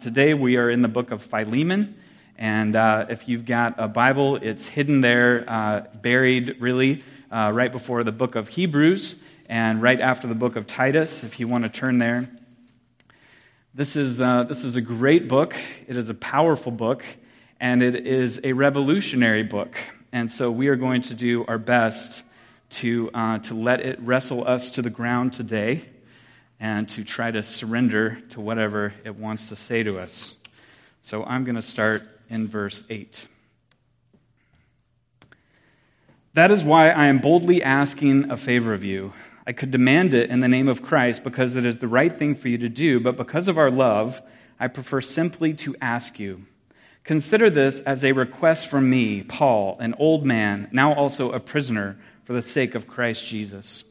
Today we are in the book of Philemon, and if you've got a Bible, it's hidden there, buried really, right before the book of Hebrews and right after the book of Titus, if you want to turn there. This is a great book. It is a powerful book, and it is a revolutionary book. And so we are going to do our best to let it wrestle us to the ground today, and to try to surrender to whatever it wants to say to us. So I'm going to start in verse 8. That is why I am boldly asking a favor of you. I could demand it in the name of Christ because it is the right thing for you to do, but because of our love, I prefer simply to ask you. Consider this as a request from me, Paul, an old man, now also a prisoner, for the sake of Christ Jesus.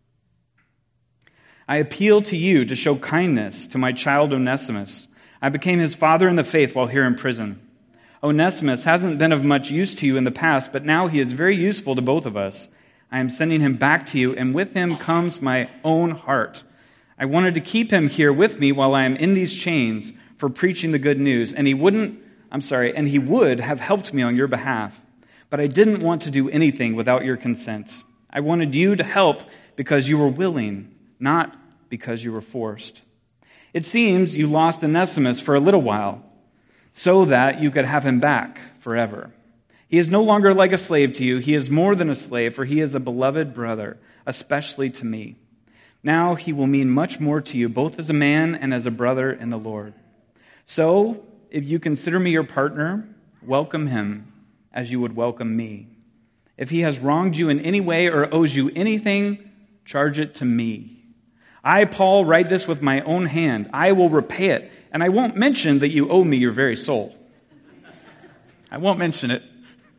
I appeal to you to show kindness to my child Onesimus. I became his father in the faith while here in prison. Onesimus hasn't been of much use to you in the past, but now he is very useful to both of us. I am sending him back to you, and with him comes my own heart. I wanted to keep him here with me while I am in these chains for preaching the good news, and he would have helped me on your behalf. But I didn't want to do anything without your consent. I wanted you to help because you were willing, not because you were forced. It seems you lost Onesimus for a little while, so that you could have him back forever. He is no longer like a slave to you. He is more than a slave, for he is a beloved brother, especially to me. Now he will mean much more to you, both as a man and as a brother in the Lord. So, if you consider me your partner, welcome him as you would welcome me. If he has wronged you in any way or owes you anything, charge it to me. I, Paul, write this with my own hand. I will repay it, and I won't mention that you owe me your very soul. I won't mention it.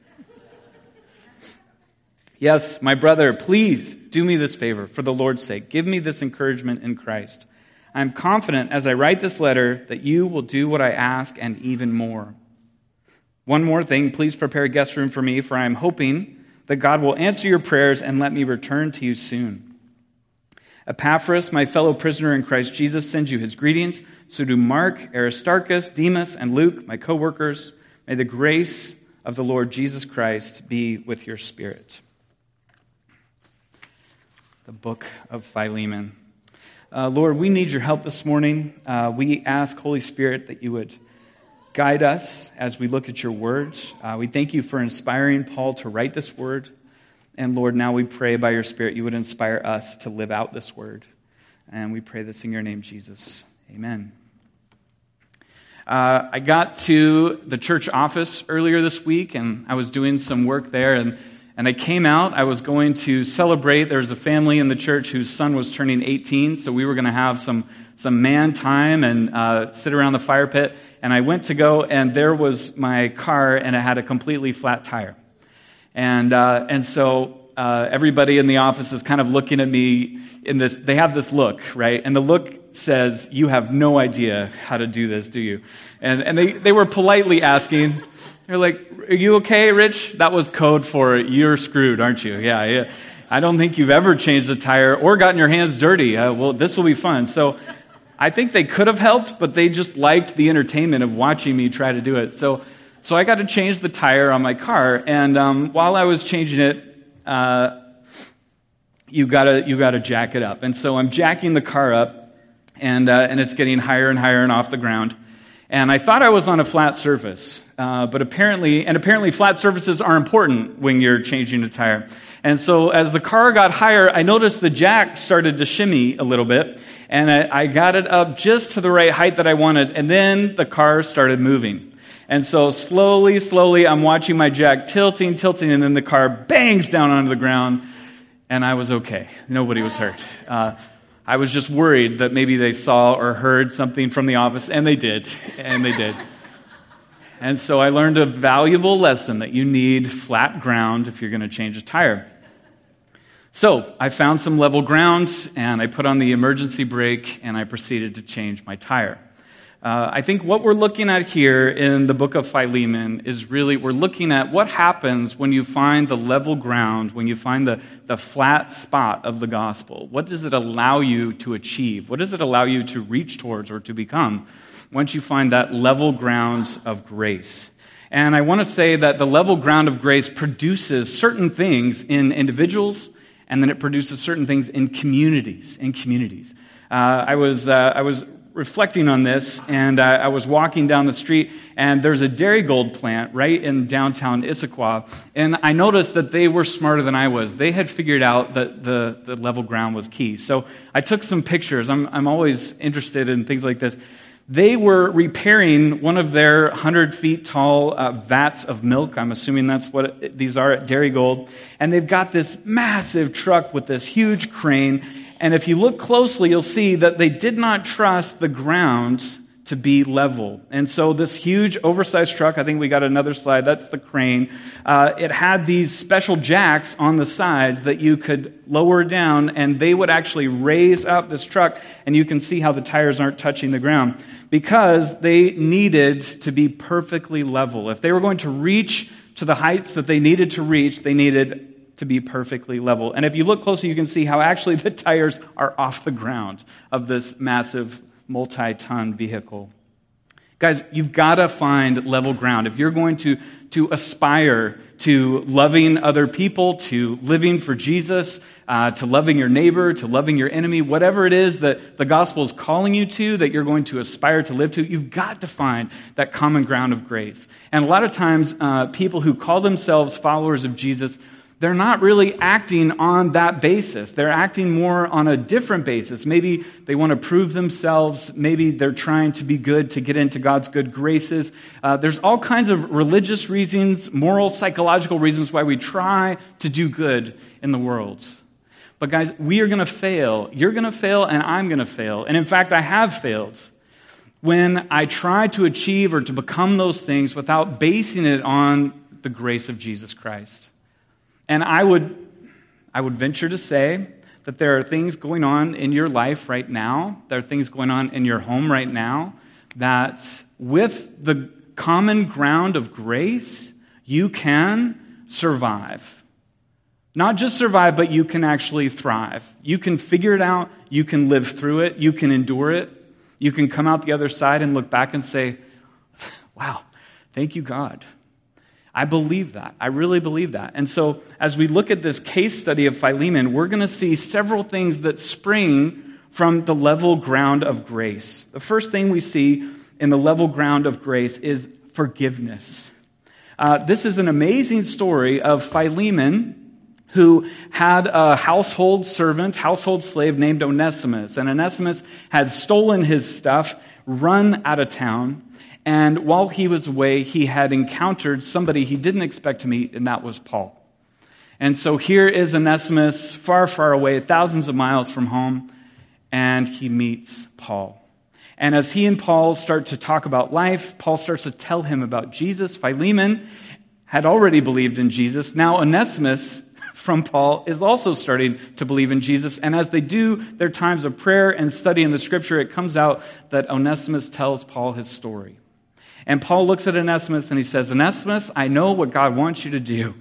Yes, my brother, please do me this favor for the Lord's sake. Give me this encouragement in Christ. I am confident as I write this letter that you will do what I ask and even more. One more thing, please prepare a guest room for me, for I am hoping that God will answer your prayers and let me return to you soon. Epaphras, my fellow prisoner in Christ Jesus, sends you his greetings. So do Mark, Aristarchus, Demas, and Luke, my co-workers. May the grace of the Lord Jesus Christ be with your spirit. The book of Philemon. Lord, we need your help this morning. We ask, Holy Spirit, that you would guide us as we look at your word. We thank you for inspiring Paul to write this word. And Lord, now we pray by your Spirit you would inspire us to live out this word. And we pray this in your name, Jesus. Amen. I got to the church office earlier this week, and I was doing some work there, and I came out. I was going to celebrate. There's a family in the church whose son was turning 18, so we were going to have some man time and sit around the fire pit. And I went to go, and there was my car, and it had a completely flat tire. And so everybody in the office is kind of looking at me in this. They have this look, right? And the look says, "You have no idea how to do this, do you?" And they were politely asking. They're like, "Are you okay, Rich?" That was code for "You're screwed, aren't you?" Yeah. I don't think you've ever changed a tire or gotten your hands dirty. Well, this will be fun. So I think they could have helped, but they just liked the entertainment of watching me try to do it. So I got to change the tire on my car, and while I was changing it, you gotta jack it up. And so I'm jacking the car up, and it's getting higher and higher and off the ground. And I thought I was on a flat surface, but apparently flat surfaces are important when you're changing a tire. And so as the car got higher, I noticed the jack started to shimmy a little bit, and I got it up just to the right height that I wanted, and then the car started moving. And so slowly, I'm watching my jack tilting, and then the car bangs down onto the ground, and I was okay. Nobody was hurt. I was just worried that maybe they saw or heard something from the office, and they did. And so I learned a valuable lesson that you need flat ground if you're going to change a tire. So I found some level ground, and I put on the emergency brake, and I proceeded to change my tire. I think what we're looking at here in the book of Philemon is really, we're looking at what happens when you find the level ground, when you find the flat spot of the gospel. What does it allow you to achieve? What does it allow you to reach towards or to become once you find that level ground of grace? And I want to say that the level ground of grace produces certain things in individuals, and then it produces certain things in communities. I was reflecting on this, and I was walking down the street, and there's a Darigold plant right in downtown Issaquah, and I noticed that they were smarter than I was. They had figured out that the level ground was key. So I took some pictures. I'm always interested in things like this. They were repairing one of their 100 feet tall vats of milk. I'm assuming that's what these are at Darigold. And they've got this massive truck with this huge crane. And if you look closely, you'll see that they did not trust the ground to be level. And so this huge oversized truck, I think we got another slide, that's the crane. It had these special jacks on the sides that you could lower down, and they would actually raise up this truck, and you can see how the tires aren't touching the ground, because they needed to be perfectly level. If they were going to reach to the heights that they needed to reach, they needed to be perfectly level. And if you look closer, you can see how actually the tires are off the ground of this massive multi-ton vehicle. Guys, you've got to find level ground. If you're going to aspire to loving other people, to living for Jesus, to loving your neighbor, to loving your enemy, whatever it is that the gospel is calling you to, that you're going to aspire to live to, you've got to find that common ground of grace. And a lot of times, people who call themselves followers of Jesus, they're not really acting on that basis. They're acting more on a different basis. Maybe they want to prove themselves. Maybe they're trying to be good to get into God's good graces. There's all kinds of religious reasons, moral, psychological reasons why we try to do good in the world. But guys, we are going to fail. You're going to fail, and I'm going to fail. And in fact, I have failed when I try to achieve or to become those things without basing it on the grace of Jesus Christ. And I would venture to say that there are things going on in your life right now, there are things going on in your home right now, that with the common ground of grace, you can survive. Not just survive, but you can actually thrive. You can figure it out, you can live through it, you can endure it, you can come out the other side and look back and say, wow, thank you, God. I believe that. I really believe that. And so as we look at this case study of Philemon, we're going to see several things that spring from the level ground of grace. The first thing we see in the level ground of grace is forgiveness. This is an amazing story of Philemon, who had a household servant, household slave named Onesimus. And Onesimus had stolen his stuff, run out of town. And while he was away, he had encountered somebody he didn't expect to meet, and that was Paul. And so here is Onesimus, far, far away, thousands of miles from home, and he meets Paul. And as he and Paul start to talk about life, Paul starts to tell him about Jesus. Philemon had already believed in Jesus. Now Onesimus from Paul is also starting to believe in Jesus. And as they do their times of prayer and study in the scripture, it comes out that Onesimus tells Paul his story. And Paul looks at Onesimus and he says, Onesimus, I know what God wants you to do.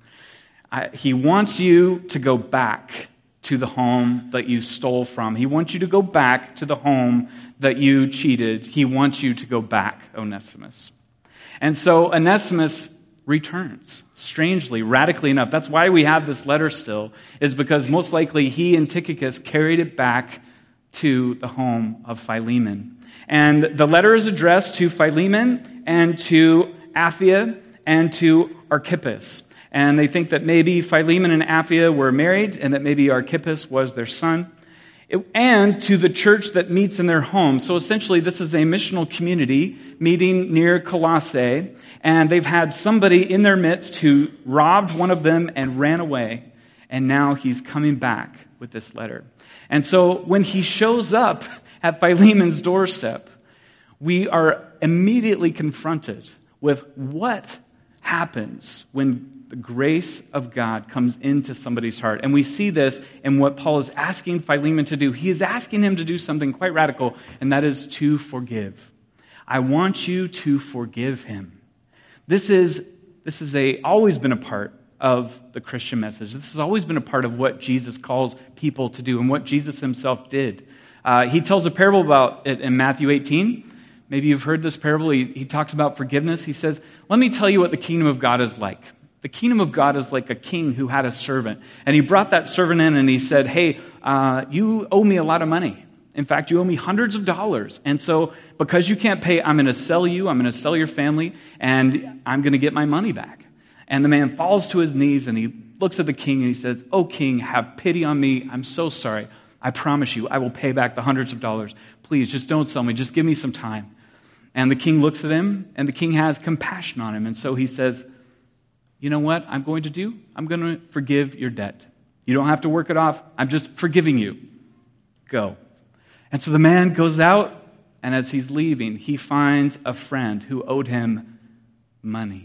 He wants you to go back to the home that you stole from. He wants you to go back to the home that you cheated. He wants you to go back, Onesimus. And so Onesimus returns, strangely, radically enough. That's why we have this letter still, is because most likely he and Tychicus carried it back to the home of Philemon. And the letter is addressed to Philemon and to Apphia and to Archippus. And they think that maybe Philemon and Apphia were married and that maybe Archippus was their son. And to the church that meets in their home. So essentially this is a missional community meeting near Colossae. And they've had somebody in their midst who robbed one of them and ran away. And now he's coming back with this letter. And so when he shows up at Philemon's doorstep, we are immediately confronted with what happens when the grace of God comes into somebody's heart. And we see this in what Paul is asking Philemon to do. He is asking him to do something quite radical, and that is to forgive. I want you to forgive him. This is always been a part of the Christian message. This has always been a part of what Jesus calls people to do and what Jesus himself did. He tells a parable about it in Matthew 18. Maybe you've heard this parable. He talks about forgiveness. He says, let me tell you what the kingdom of God is like. The kingdom of God is like a king who had a servant. And he brought that servant in and he said, hey, you owe me a lot of money. In fact, you owe me hundreds of dollars. And so because you can't pay, I'm going to sell you, I'm going to sell your family, and I'm going to get my money back. And the man falls to his knees and he looks at the king and he says, oh, king, have pity on me. I'm so sorry. I promise you, I will pay back the hundreds of dollars. Please, just don't sell me. Just give me some time. And the king looks at him, and the king has compassion on him. And so he says, you know what I'm going to do? I'm going to forgive your debt. You don't have to work it off. I'm just forgiving you. Go. And so the man goes out, and as he's leaving, he finds a friend who owed him money.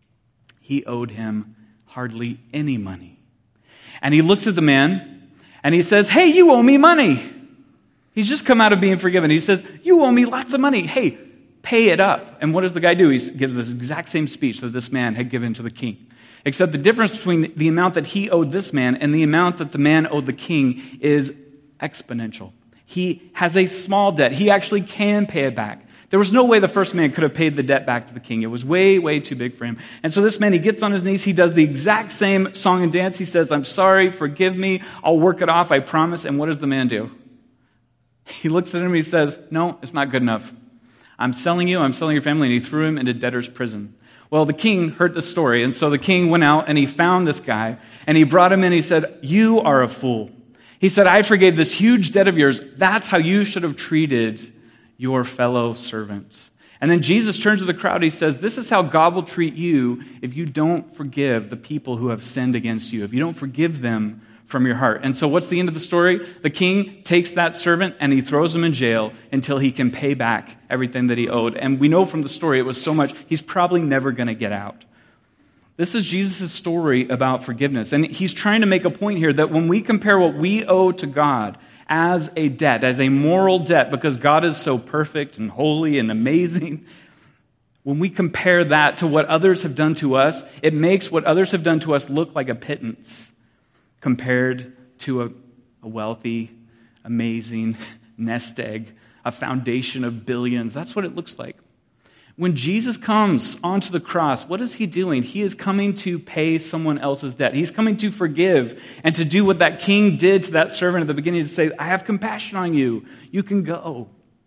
He owed him hardly any money. And he looks at the man, and he says, hey, you owe me money. He's just come out of being forgiven. He says, you owe me lots of money. Hey, pay it up. And what does the guy do? He gives this exact same speech that this man had given to the king. Except the difference between the amount that he owed this man and the amount that the man owed the king is exponential. He has a small debt. He actually can pay it back. There was no way the first man could have paid the debt back to the king. It was way, way too big for him. And so this man, he gets on his knees. He does the exact same song and dance. He says, I'm sorry, forgive me. I'll work it off, I promise. And what does the man do? He looks at him and he says, no, it's not good enough. I'm selling you, I'm selling your family. And he threw him into debtor's prison. Well, the king heard the story. And so the king went out and he found this guy. And he brought him in. He said, you are a fool. He said, I forgave this huge debt of yours. That's how you should have treated your fellow servants. And then Jesus turns to the crowd. He says, this is how God will treat you if you don't forgive the people who have sinned against you, if you don't forgive them from your heart. And so what's the end of the story? The king takes that servant and he throws him in jail until he can pay back everything that he owed. And we know from the story it was so much, he's probably never going to get out. This is Jesus' story about forgiveness. And he's trying to make a point here that when we compare what we owe to God as a debt, as a moral debt, because God is so perfect and holy and amazing, when we compare that to what others have done to us, it makes what others have done to us look like a pittance compared to a wealthy, amazing nest egg, a foundation of billions. That's what it looks like. When Jesus comes onto the cross, what is he doing? He is coming to pay someone else's debt. He's coming to forgive and to do what that king did to that servant at the beginning, to say, I have compassion on you. You can go.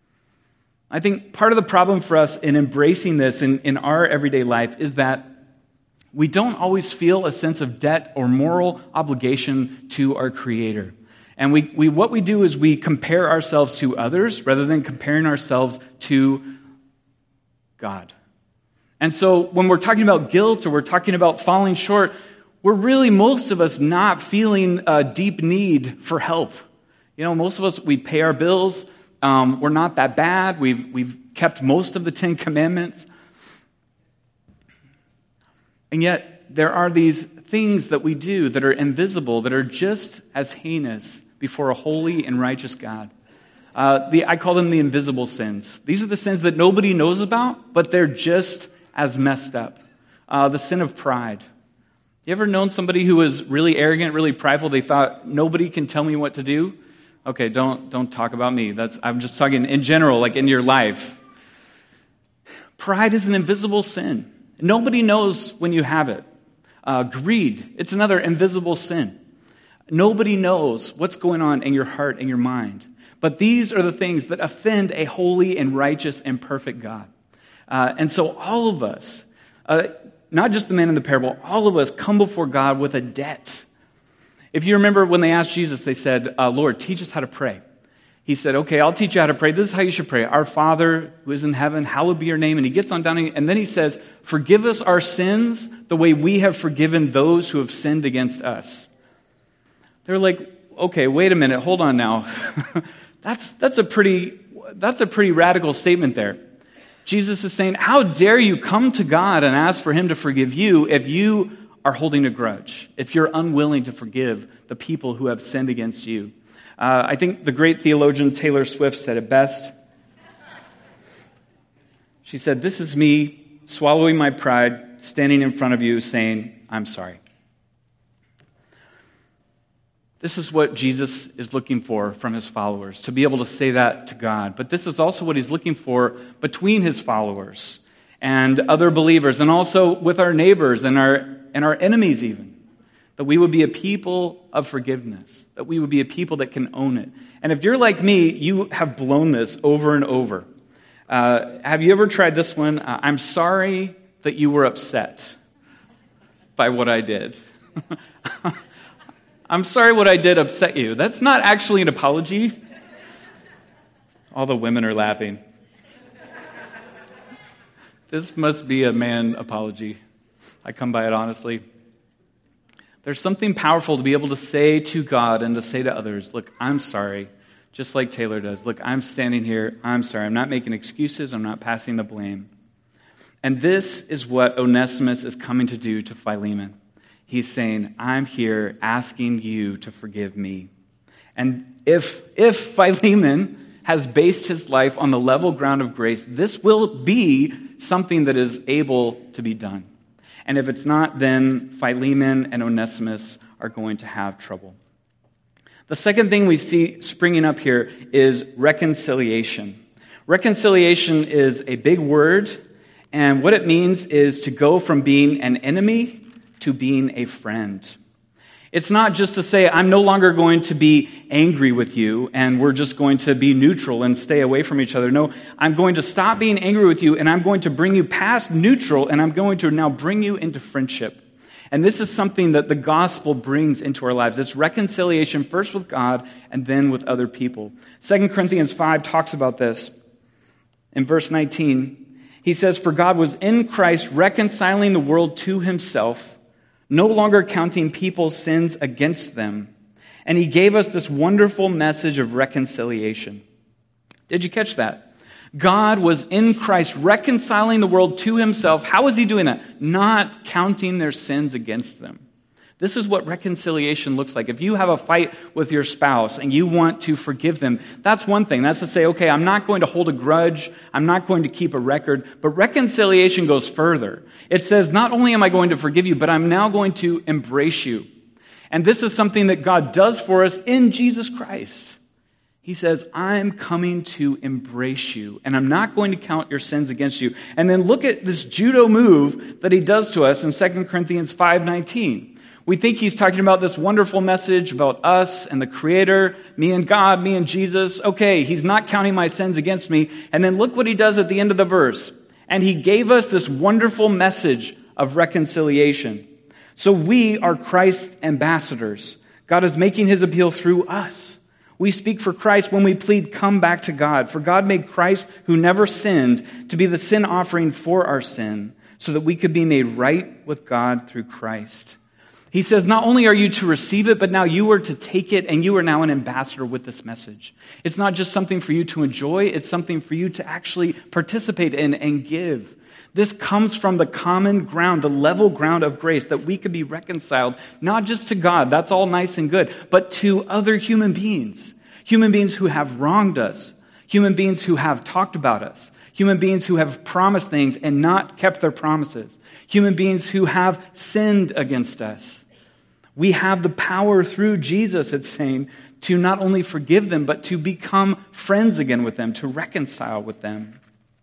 I think part of the problem for us in embracing this in our everyday life is that we don't always feel a sense of debt or moral obligation to our Creator. And what we do is we compare ourselves to others rather than comparing ourselves to God. And so when we're talking about guilt or we're talking about falling short, we're really, most of us, not feeling a deep need for help. You know, most of us, we pay our bills. We're not that bad. We've kept most of the 10 Commandments. And yet, there are these things that we do that are invisible, that are just as heinous before a holy and righteous God. I call them the invisible sins. These are the sins that nobody knows about, but they're just as messed up. The sin of pride. You ever known somebody who was really arrogant, really prideful? They thought, nobody can tell me what to do? Okay, don't talk about me. I'm just talking in general, like in your life. Pride is an invisible sin. Nobody knows when you have it. Greed, it's another invisible sin. Nobody knows what's going on in your heart and your mind. But these are the things that offend a holy and righteous and perfect God. And so all of us, not just the man in the parable, all of us come before God with a debt. If you remember when they asked Jesus, they said, Lord, teach us how to pray. He said, okay, I'll teach you how to pray. This is how you should pray. Our Father who is in heaven, hallowed be your name. And he gets on down, and then he says, forgive us our sins the way we have forgiven those who have sinned against us. They're like, okay, wait a minute, hold on now. That's a pretty radical statement there. Jesus is saying, how dare you come to God and ask for him to forgive you if you are holding a grudge, if you're unwilling to forgive the people who have sinned against you? I think the great theologian Taylor Swift said it best. She said, "This is me swallowing my pride, standing in front of you saying, I'm sorry." This is what Jesus is looking for from his followers, to be able to say that to God. But this is also what he's looking for between his followers and other believers, and also with our neighbors and our enemies even. That we would be a people of forgiveness, that we would be a people that can own it. And if you're like me, you have blown this over and over. Have you ever tried this one? I'm sorry that you were upset by what I did. I'm sorry what I did upset you. That's not actually an apology. All the women are laughing. This must be a man apology. I come by it honestly. There's something powerful to be able to say to God and to say to others, look, I'm sorry, just like Taylor does. Look, I'm standing here. I'm sorry. I'm not making excuses. I'm not passing the blame. And this is what Onesimus is coming to do to Philemon. He's saying, I'm here asking you to forgive me. And if Philemon has based his life on the level ground of grace, this will be something that is able to be done. And if it's not, then Philemon and Onesimus are going to have trouble. The second thing we see springing up here is reconciliation. Reconciliation is a big word, and what it means is to go from being an enemy to being a friend. It's not just to say, I'm no longer going to be angry with you and we're just going to be neutral and stay away from each other. No, I'm going to stop being angry with you and I'm going to bring you past neutral and I'm going to now bring you into friendship. And this is something that the gospel brings into our lives. It's reconciliation first with God and then with other people. 2 Corinthians 5 talks about this. In verse 19, he says, "For God was in Christ reconciling the world to himself, no longer counting people's sins against them. And he gave us this wonderful message of reconciliation." Did you catch that? God was in Christ reconciling the world to himself. How is he doing that? Not counting their sins against them. This is what reconciliation looks like. If you have a fight with your spouse and you want to forgive them, that's one thing. That's to say, okay, I'm not going to hold a grudge. I'm not going to keep a record. But reconciliation goes further. It says, not only am I going to forgive you, but I'm now going to embrace you. And this is something that God does for us in Jesus Christ. He says, I'm coming to embrace you, and I'm not going to count your sins against you. And then look at this judo move that he does to us in 2 Corinthians 5:19. We think he's talking about this wonderful message about us and the Creator, me and God, me and Jesus. Okay, he's not counting my sins against me. And then look what he does at the end of the verse. And he gave us this wonderful message of reconciliation. So we are Christ's ambassadors. God is making his appeal through us. We speak for Christ when we plead, come back to God. For God made Christ, who never sinned, to be the sin offering for our sin, so that we could be made right with God through Christ. He says, not only are you to receive it, but now you are to take it, and you are now an ambassador with this message. It's not just something for you to enjoy, it's something for you to actually participate in and give. This comes from the common ground, the level ground of grace, that we could be reconciled, not just to God, that's all nice and good, but to other human beings who have wronged us, human beings who have talked about us, human beings who have promised things and not kept their promises, human beings who have sinned against us. We have the power through Jesus, it's saying, to not only forgive them, but to become friends again with them, to reconcile with them.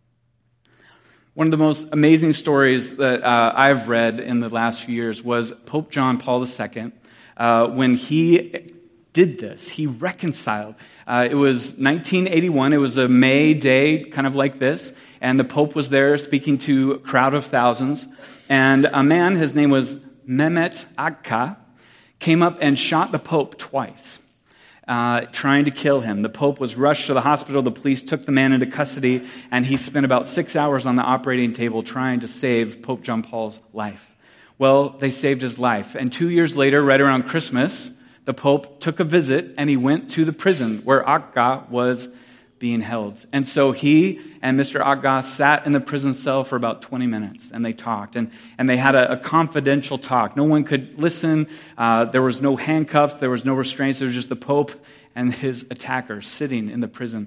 One of the most amazing stories that I've read in the last few years was Pope John Paul II. When he did this, he reconciled. It was 1981. It was a May day, kind of like this, and the Pope was there speaking to a crowd of thousands. And a man, his name was Mehmet Agca, came up and shot the Pope twice, trying to kill him. The Pope was rushed to the hospital. The police took the man into custody, and he spent about 6 hours on the operating table trying to save Pope John Paul's life. Well, they saved his life. And 2 years later, right around Christmas, the Pope took a visit, and he went to the prison where Agca was being held. And so he and Mr. Agca sat in the prison cell for about 20 minutes, and they talked. And they had a confidential talk. No one could listen. There was no handcuffs. There was no restraints. There was just the Pope and his attacker sitting in the prison.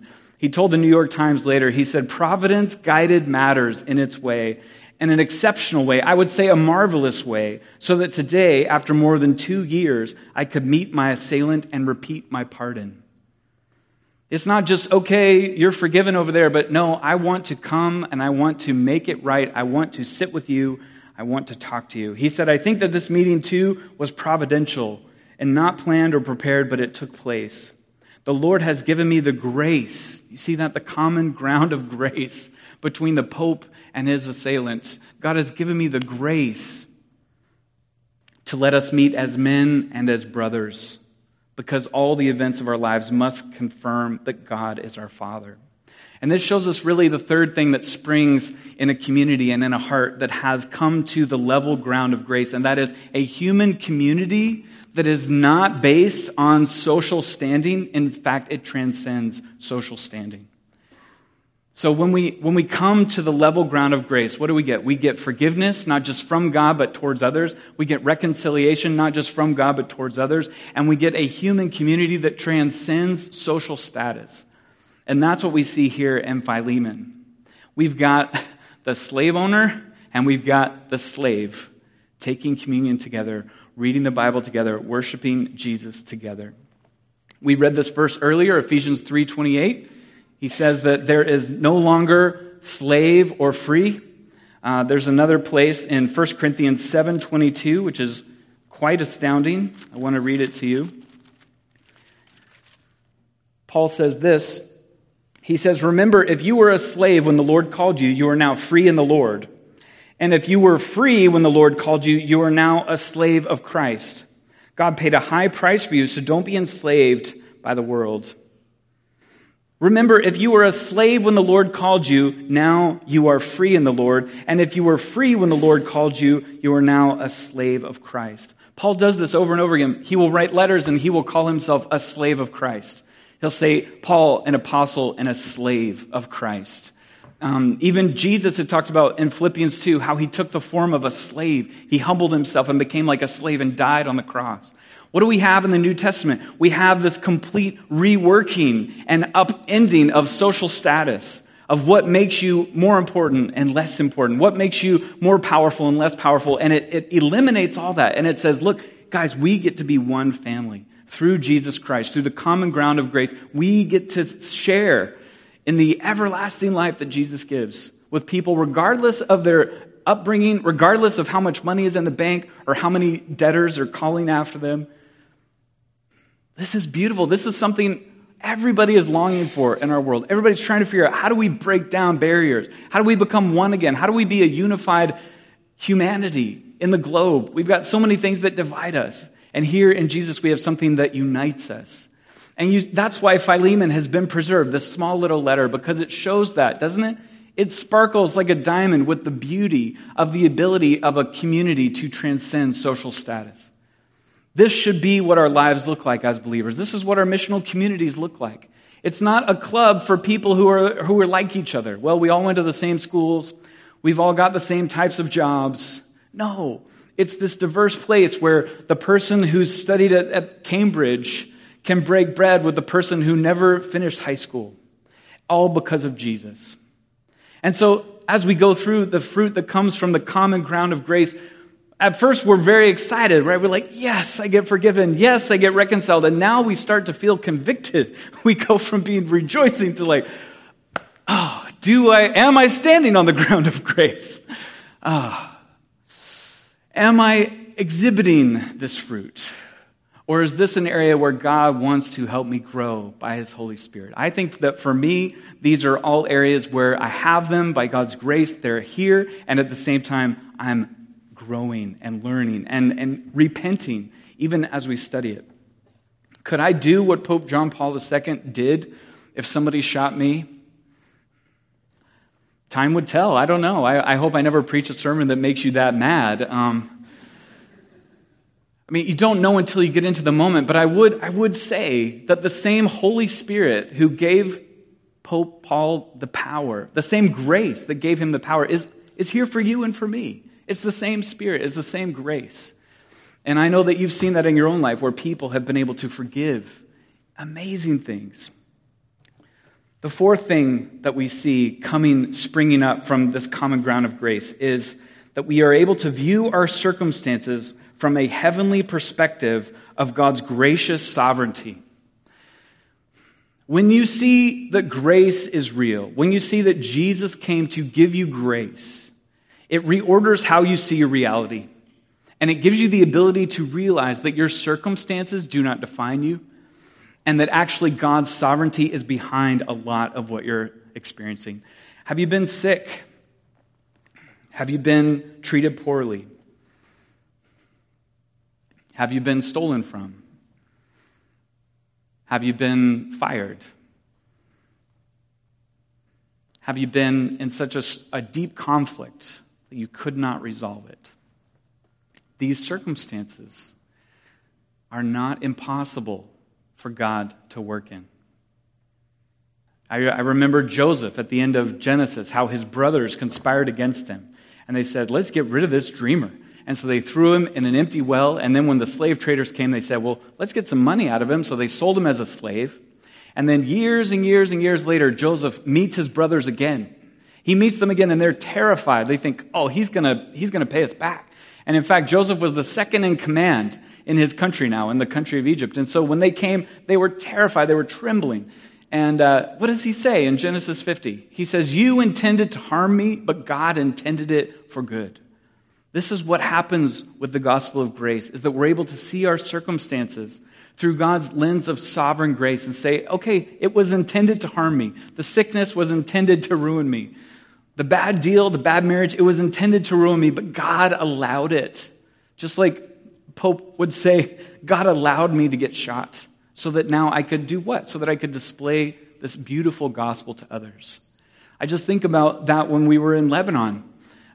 He told the New York Times later, he said, "Providence guided matters in its way, in an exceptional way, I would say a marvelous way, so that today, after more than 2 years, I could meet my assailant and repeat my pardon." It's not just, okay, you're forgiven over there, but no, I want to come and I want to make it right. I want to sit with you. I want to talk to you. He said, "I think that this meeting too was providential and not planned or prepared, but it took place. The Lord has given me the grace." You see that? The common ground of grace between the Pope and his assailant. God has given me the grace to let us meet as men and as brothers, because all the events of our lives must confirm that God is our Father. And this shows us really the third thing that springs in a community and in a heart that has come to the level ground of grace, and that is a human community that is not based on social standing. In fact, it transcends social standing. So when we come to the level ground of grace, what do we get? We get forgiveness, not just from God, but towards others. We get reconciliation, not just from God, but towards others. And we get a human community that transcends social status. And that's what we see here in Philemon. We've got the slave owner and we've got the slave taking communion together, reading the Bible together, worshiping Jesus together. We read this verse earlier, Ephesians 3:28. He says that there is no longer slave or free. There's another place in 1 Corinthians 7:22, which is quite astounding. I want to read it to you. Paul says this. He says, "Remember, if you were a slave when the Lord called you, you are now free in the Lord. And if you were free when the Lord called you, you are now a slave of Christ. God paid a high price for you, so don't be enslaved by the world. Remember, if you were a slave when the Lord called you, now you are free in the Lord. And if you were free when the Lord called you, you are now a slave of Christ." Paul does this over and over again. He will write letters and he will call himself a slave of Christ. He'll say, Paul, an apostle and a slave of Christ. Even Jesus, it talks about in Philippians 2, how he took the form of a slave. He humbled himself and became like a slave and died on the cross. What do we have in the New Testament? We have this complete reworking and upending of social status, of what makes you more important and less important, what makes you more powerful and less powerful, and it eliminates all that. And it says, look, guys, we get to be one family through Jesus Christ, through the common ground of grace. We get to share in the everlasting life that Jesus gives with people regardless of their upbringing, regardless of how much money is in the bank or how many debtors are calling after them. This is beautiful. This is something everybody is longing for in our world. Everybody's trying to figure out, how do we break down barriers? How do we become one again? How do we be a unified humanity in the globe? We've got so many things that divide us. And here in Jesus, we have something that unites us. And that's why Philemon has been preserved, this small little letter, because it shows that, doesn't it? It sparkles like a diamond with the beauty of the ability of a community to transcend social status. This should be what our lives look like as believers. This is what our missional communities look like. It's not a club for people who are like each other. Well, we all went to the same schools. We've all got the same types of jobs. No, it's this diverse place where the person who's studied at Cambridge can break bread with the person who never finished high school, all because of Jesus. And so as we go through the fruit that comes from the common ground of grace, at first we're very excited, right? We're like, yes, I get forgiven. Yes, I get reconciled. And now we start to feel convicted. We go from being rejoicing to like, oh, am I standing on the ground of grace? Am I exhibiting this fruit? Or is this an area where God wants to help me grow by His Holy Spirit? I think that for me, these are all areas where I have them by God's grace. They're here. And at the same time, I'm growing and learning and repenting even as we study it. Could I do what Pope John Paul II did if somebody shot me? Time would tell. I don't know. I hope I never preach a sermon that makes you that mad. You don't know until you get into the moment, but I would say that the same Holy Spirit who gave Pope Paul the power, the same grace that gave him the power is here for you and for me. It's the same Spirit, it's the same grace. And I know that you've seen that in your own life where people have been able to forgive amazing things. The fourth thing that we see springing up from this common ground of grace is that we are able to view our circumstances from a heavenly perspective of God's gracious sovereignty. When you see that grace is real, when you see that Jesus came to give you grace, it reorders how you see your reality. And it gives you the ability to realize that your circumstances do not define you, and that actually God's sovereignty is behind a lot of what you're experiencing. Have you been sick? Have you been treated poorly? Have you been stolen from? Have you been fired? Have you been in such a deep conflict that you could not resolve it? These circumstances are not impossible for God to work in. I remember Joseph at the end of Genesis, how his brothers conspired against him. And they said, let's get rid of this dreamer. And so they threw him in an empty well. And then when the slave traders came, they said, well, let's get some money out of him. So they sold him as a slave. And then years and years and years later, Joseph meets his brothers again. He meets them again, and they're terrified. They think, oh, he's gonna pay us back. And in fact, Joseph was the second in command in his country now, in the country of Egypt. And so when they came, they were terrified. They were trembling. And what does he say in Genesis 50? He says, you intended to harm me, but God intended it for good. This is what happens with the gospel of grace, is that we're able to see our circumstances through God's lens of sovereign grace and say, okay, it was intended to harm me. The sickness was intended to ruin me. The bad deal, the bad marriage, it was intended to ruin me, but God allowed it. Just like Pope would say, God allowed me to get shot so that now I could do what? So that I could display this beautiful gospel to others. I just think about that when we were in Lebanon.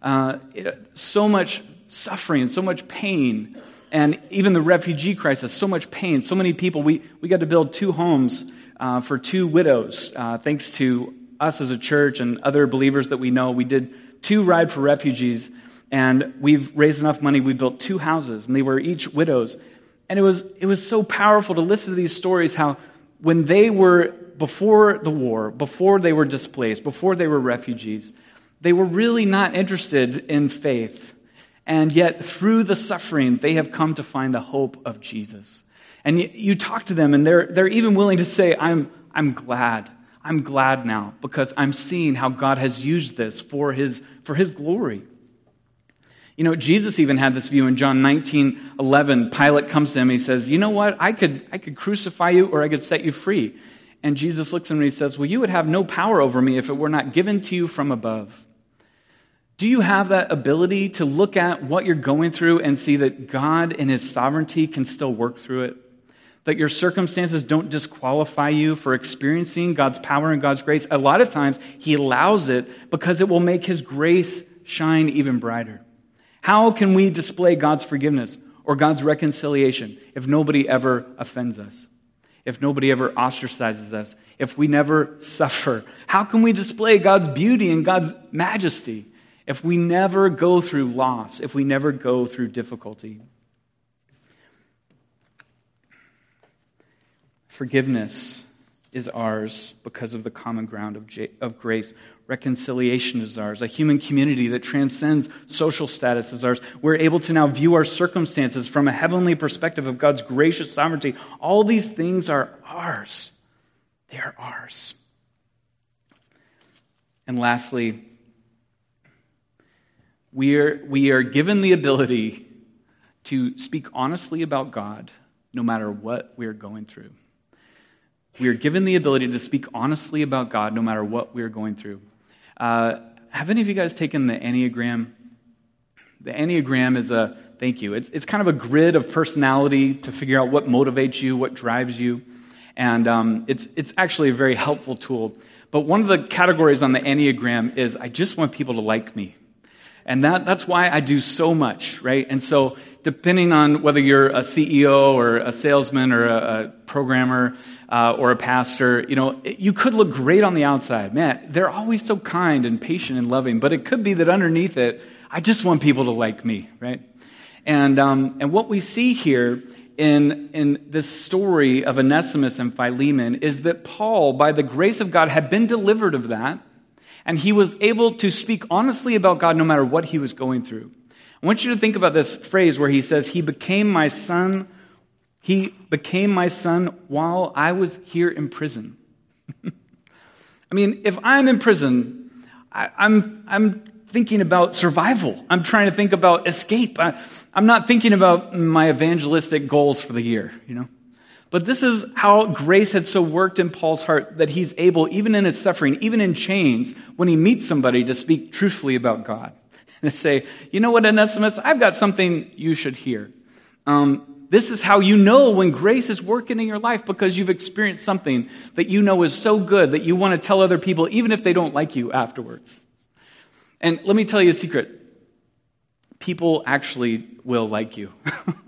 So much suffering, so much pain, and even the refugee crisis, so much pain, so many people. We got to build 2 homes for 2 widows, thanks to us as a church and other believers that we know. We did 2 Ride for Refugees, and we've raised enough money. We built 2 houses, and they were each widows. And it was so powerful to listen to these stories, how when they were before the war, before they were displaced, before they were refugees, they were really not interested in faith. And yet, through the suffering, they have come to find the hope of Jesus. And you talk to them, and they're even willing to say, I'm glad. I'm glad now, because I'm seeing how God has used this for his glory. You know, Jesus even had this view in John 19:11. Pilate comes to him, he says, you know what, I could crucify you, or I could set you free. And Jesus looks at him and he says, well, you would have no power over me if it were not given to you from above. Do you have that ability to look at what you're going through and see that God in his sovereignty can still work through it? That your circumstances don't disqualify you for experiencing God's power and God's grace? A lot of times he allows it because it will make his grace shine even brighter. How can we display God's forgiveness or God's reconciliation if nobody ever offends us? If nobody ever ostracizes us? If we never suffer? How can we display God's beauty and God's majesty if we never go through loss, if we never go through difficulty? Forgiveness is ours because of the common ground of grace. Reconciliation is ours. A human community that transcends social status is ours. We're able to now view our circumstances from a heavenly perspective of God's gracious sovereignty. All these things are ours. They are ours. And lastly, we are given the ability to speak honestly about God no matter what we are going through. We are given the ability to speak honestly about God no matter what we are going through. Have any of you guys taken the Enneagram? The Enneagram is it's kind of a grid of personality to figure out what motivates you, what drives you. And it's actually a very helpful tool. But one of the categories on the Enneagram is I just want people to like me. And that's why I do so much, right? And so depending on whether you're a CEO or a salesman or a programmer or a pastor, you could look great on the outside. Man, they're always so kind and patient and loving. But it could be that underneath it, I just want people to like me, right? And what we see here in this story of Onesimus and Philemon is that Paul, by the grace of God, had been delivered of that, and he was able to speak honestly about God no matter what he was going through. I want you to think about this phrase where he says, he became my son while I was here in prison. I mean, if I'm in prison, I'm thinking about survival. I'm trying to think about escape. I'm not thinking about my evangelistic goals for the year, But this is how grace had so worked in Paul's heart that he's able, even in his suffering, even in chains, when he meets somebody, to speak truthfully about God. And to say, you know what, Onesimus, I've got something you should hear. This is how you know when grace is working in your life, because you've experienced something that you know is so good that you want to tell other people, even if they don't like you afterwards. And let me tell you a secret. People actually will like you.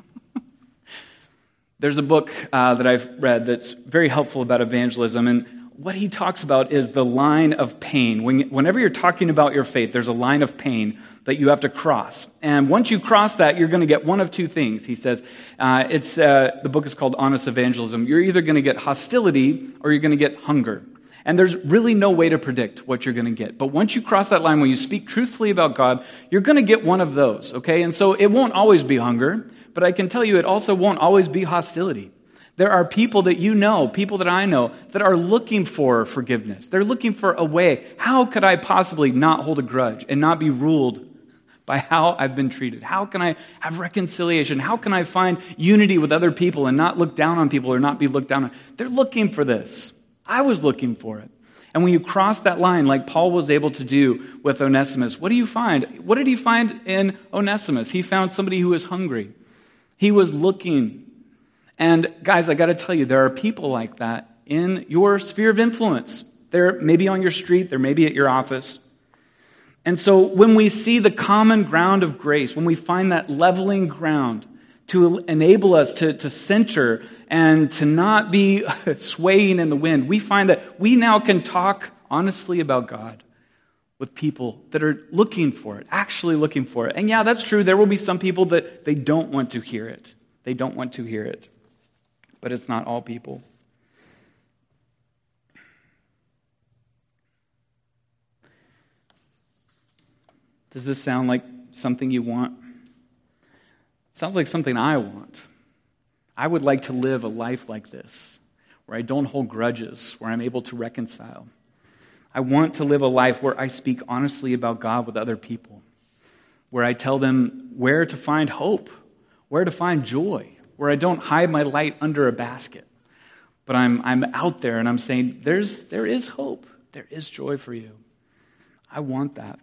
There's a book that I've read that's very helpful about evangelism, and what he talks about is the line of pain. Whenever you're talking about your faith, there's a line of pain that you have to cross. And once you cross that, you're going to get one of two things, he says. The book is called Honest Evangelism. You're either going to get hostility or you're going to get hunger. And there's really no way to predict what you're going to get. But once you cross that line, when you speak truthfully about God, you're going to get one of those, okay? And so it won't always be hunger, but I can tell you it also won't always be hostility. There are people that you know, people that I know, that are looking for forgiveness. They're looking for a way. How could I possibly not hold a grudge and not be ruled by how I've been treated? How can I have reconciliation? How can I find unity with other people and not look down on people or not be looked down on? They're looking for this. I was looking for it. And when you cross that line, like Paul was able to do with Onesimus, what do you find? What did he find in Onesimus? He found somebody who was hungry. He was looking. And guys, I got to tell you, there are people like that in your sphere of influence. They're maybe on your street, they're maybe at your office. And so when we see the common ground of grace, when we find that leveling ground to enable us to center and to not be swaying in the wind, we find that we now can talk honestly about God with people that are looking for it, actually looking for it. And yeah, that's true. There will be some people that they don't want to hear it. They don't want to hear it. But it's not all people. Does this sound like something you want? It sounds like something I want. I would like to live a life like this, where I don't hold grudges, where I'm able to reconcile. I want to live a life where I speak honestly about God with other people, where I tell them where to find hope, where to find joy, where I don't hide my light under a basket, but I'm out there and I'm saying, there is hope. There is joy for you. I want that.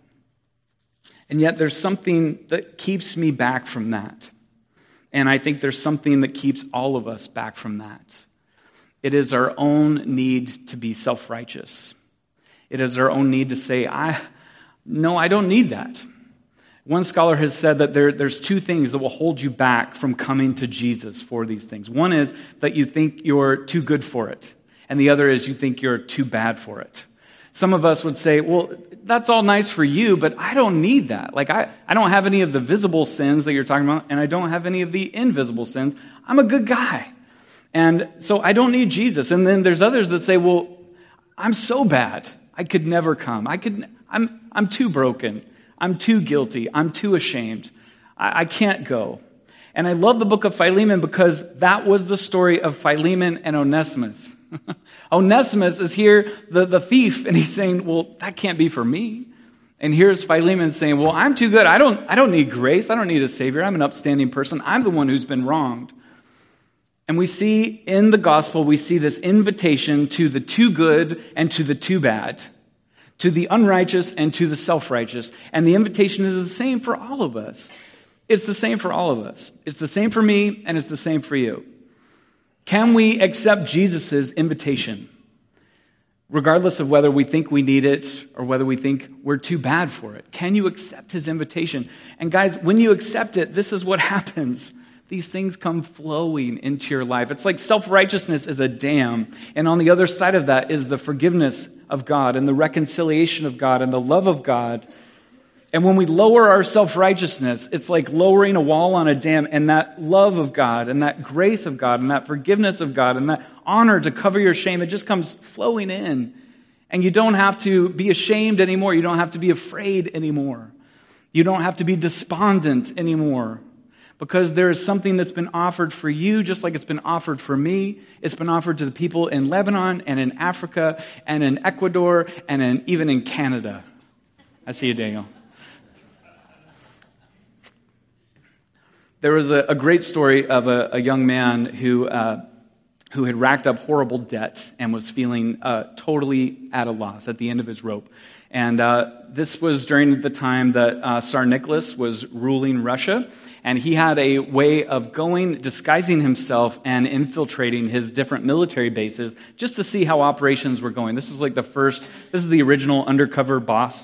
And yet there's something that keeps me back from that. And I think there's something that keeps all of us back from that. It is our own need to be self-righteous. It is our own need to say, I don't need that. One scholar has said that there's two things that will hold you back from coming to Jesus for these things. One is that you think you're too good for it, and the other is you think you're too bad for it. Some of us would say, well, that's all nice for you, but I don't need that. Like, I don't have any of the visible sins that you're talking about, and I don't have any of the invisible sins. I'm a good guy. And so I don't need Jesus. And then there's others that say, well, I'm so bad. I could never come. I'm too broken. I'm too guilty. I'm too ashamed. I can't go. And I love the book of Philemon because that was the story of Philemon and Onesimus. Onesimus is here, the thief, and he's saying, well, that can't be for me. And here's Philemon saying, well, I'm too good. I don't need grace. I don't need a savior. I'm an upstanding person. I'm the one who's been wronged. And we see in the gospel, we see this invitation to the too good and to the too bad, to the unrighteous and to the self-righteous. And the invitation is the same for all of us. It's the same for all of us. It's the same for me, and it's the same for you. Can we accept Jesus' invitation, regardless of whether we think we need it or whether we think we're too bad for it? Can you accept his invitation? And guys, when you accept it, this is what happens. These things come flowing into your life. It's like self-righteousness is a dam, and on the other side of that is the forgiveness of God and the reconciliation of God and the love of God. And when we lower our self-righteousness, it's like lowering a wall on a dam, and that love of God and that grace of God and that forgiveness of God and that honor to cover your shame, it just comes flowing in. And you don't have to be ashamed anymore. You don't have to be afraid anymore. You don't have to be despondent anymore, because there is something that's been offered for you, just like it's been offered for me. It's been offered to the people in Lebanon and in Africa and in Ecuador and even in Canada. I see you, Daniel. There was a great story of a young man who had racked up horrible debt and was feeling totally at a loss at the end of his rope. And this was during the time that Tsar Nicholas was ruling Russia. And he had a way of disguising himself and infiltrating his different military bases just to see how operations were going. This is the original undercover boss.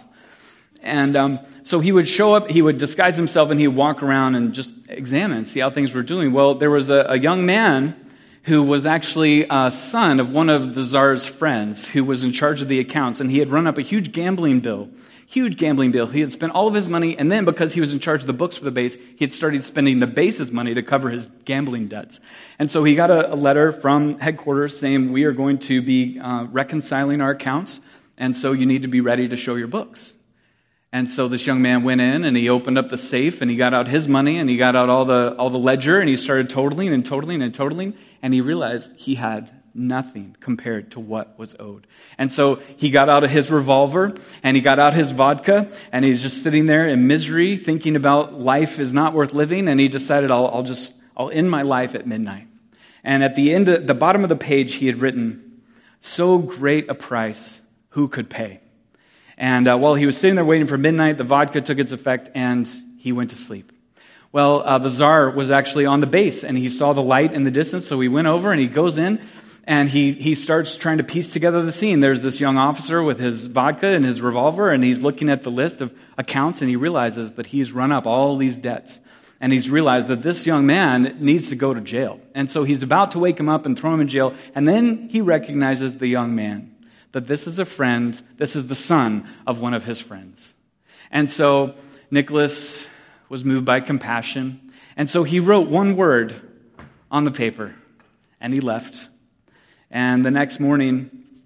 And so he would show up, he would disguise himself, and he would walk around and just examine, see how things were doing. Well, there was a young man who was actually a son of one of the Tsar's friends who was in charge of the accounts, and he had run up a huge gambling bill. He had spent all of his money, and then because he was in charge of the books for the base, he had started spending the base's money to cover his gambling debts. And so he got a letter from headquarters saying, we are going to be reconciling our accounts, and so you need to be ready to show your books. And so this young man went in and he opened up the safe and he got out his money and he got out all the ledger and he started totaling and totaling and totaling, and he realized he had nothing compared to what was owed. And so he got out of his revolver and he got out his vodka and he's just sitting there in misery thinking about life is not worth living, and he decided I'll end my life at midnight. And at the bottom of the page he had written, "So great a price, who could pay?" And while he was sitting there waiting for midnight, the vodka took its effect and he went to sleep. Well, the Tsar was actually on the base and he saw the light in the distance, so he went over and he goes in and he starts trying to piece together the scene. There's this young officer with his vodka and his revolver, and he's looking at the list of accounts, and he realizes that he's run up all these debts. And he's realized that this young man needs to go to jail. And so he's about to wake him up and throw him in jail, and then he recognizes the young man, that this is a friend, this is the son of one of his friends. And so Nicholas was moved by compassion, and so he wrote one word on the paper, and he left. And the next morning,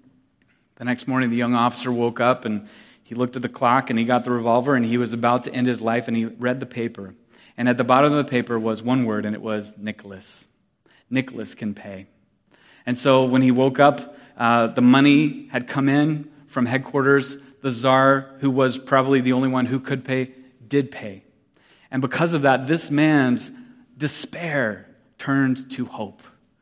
the young officer woke up, and he looked at the clock, and he got the revolver, and he was about to end his life, and he read the paper. And at the bottom of the paper was one word, and it was Nicholas. Nicholas can pay. And so when he woke up, the money had come in from headquarters. The Tsar, who was probably the only one who could pay, did pay. And because of that, this man's despair turned to hope.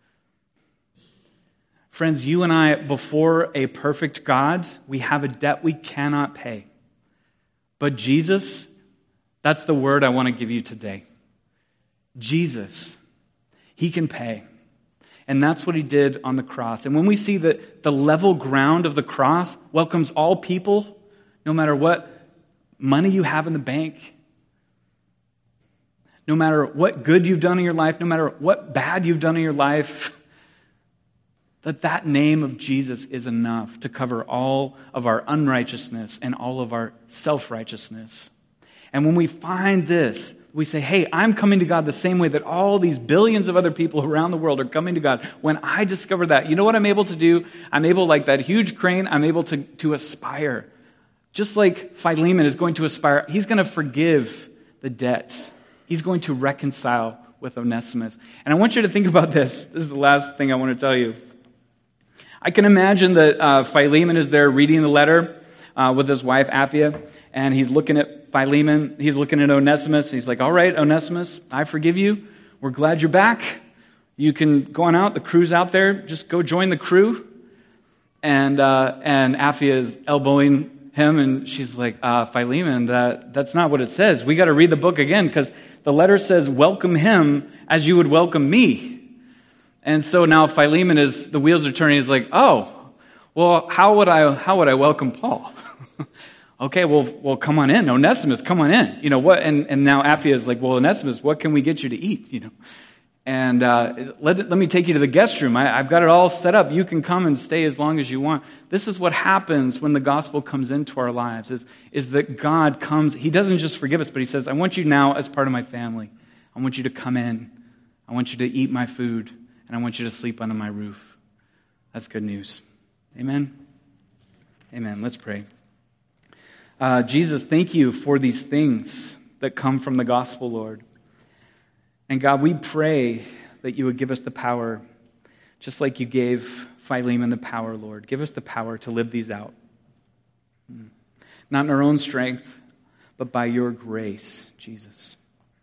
Friends, you and I, before a perfect God, we have a debt we cannot pay. But Jesus, that's the word I want to give you today. Jesus, he can pay. And that's what he did on the cross. And when we see that the level ground of the cross welcomes all people, no matter what money you have in the bank, no matter what good you've done in your life, no matter what bad you've done in your life, that name of Jesus is enough to cover all of our unrighteousness and all of our self-righteousness. And when we find this, we say, hey, I'm coming to God the same way that all these billions of other people around the world are coming to God. When I discover that, you know what I'm able to do? I'm able, like that huge crane, I'm able to aspire. Just like Philemon is going to aspire, he's going to forgive the debt. He's going to reconcile with Onesimus. And I want you to think about this. This is the last thing I want to tell you. I can imagine that Philemon is there reading the letter with his wife, Apphia, and he's looking at Philemon, he's looking at Onesimus, and he's like, all right, Onesimus, I forgive you. We're glad you're back. You can go on out. The crew's out there. Just go join the crew. And Apphia is elbowing him, and she's like, Philemon, that's not what it says. We got to read the book again, because the letter says, welcome him as you would welcome me. And so now Philemon the wheels are turning. He's like, oh, well, how would I welcome Paul? Okay, well, come on in, Onesimus, come on in. You know what? And now Apphia is like, well, Onesimus, what can we get you to eat? You know, And let me take you to the guest room. I've got it all set up. You can come and stay as long as you want. This is what happens when the gospel comes into our lives, is that God comes. He doesn't just forgive us, but he says, I want you now as part of my family. I want you to come in. I want you to eat my food. And I want you to sleep under my roof. That's good news. Amen? Amen. Let's pray. Jesus, thank you for these things that come from the gospel, Lord. And God, we pray that you would give us the power, just like you gave Philemon the power, Lord. Give us the power to live these out. Not in our own strength, but by your grace, Jesus.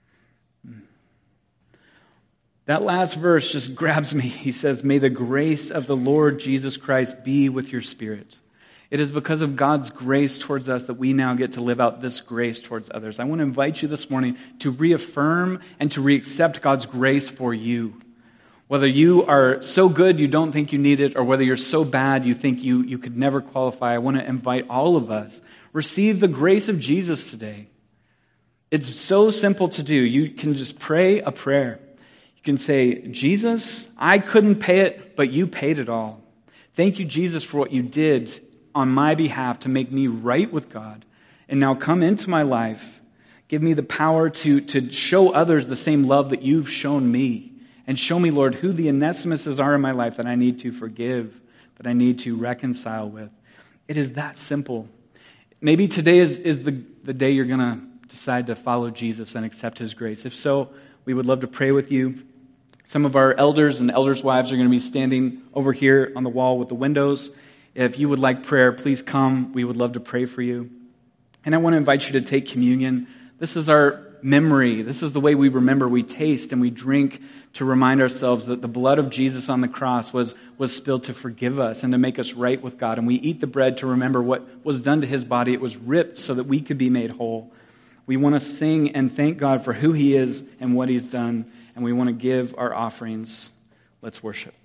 That last verse just grabs me. He says, may the grace of the Lord Jesus Christ be with your spirit. It is because of God's grace towards us that we now get to live out this grace towards others. I want to invite you this morning to reaffirm and to reaccept God's grace for you. Whether you are so good you don't think you need it, or whether you're so bad you think you could never qualify, I want to invite all of us, receive the grace of Jesus today. It's so simple to do. You can just pray a prayer. You can say, Jesus, I couldn't pay it, but you paid it all. Thank you, Jesus, for what you did on my behalf to make me right with God. And now come into my life. Give me the power to show others the same love that you've shown me. And show me, Lord, who the Onesimuses are in my life that I need to forgive, that I need to reconcile with. It is that simple. Maybe today is the day you're going to decide to follow Jesus and accept his grace. If so, we would love to pray with you. Some of our elders and elders' wives are going to be standing over here on the wall with the windows. If you would like prayer, please come. We would love to pray for you. And I want to invite you to take communion. This is our memory. This is the way we remember. We taste and we drink to remind ourselves that the blood of Jesus on the cross was spilled to forgive us and to make us right with God. And we eat the bread to remember what was done to his body. It was ripped so that we could be made whole. We want to sing and thank God for who he is and what he's done. And we want to give our offerings. Let's worship.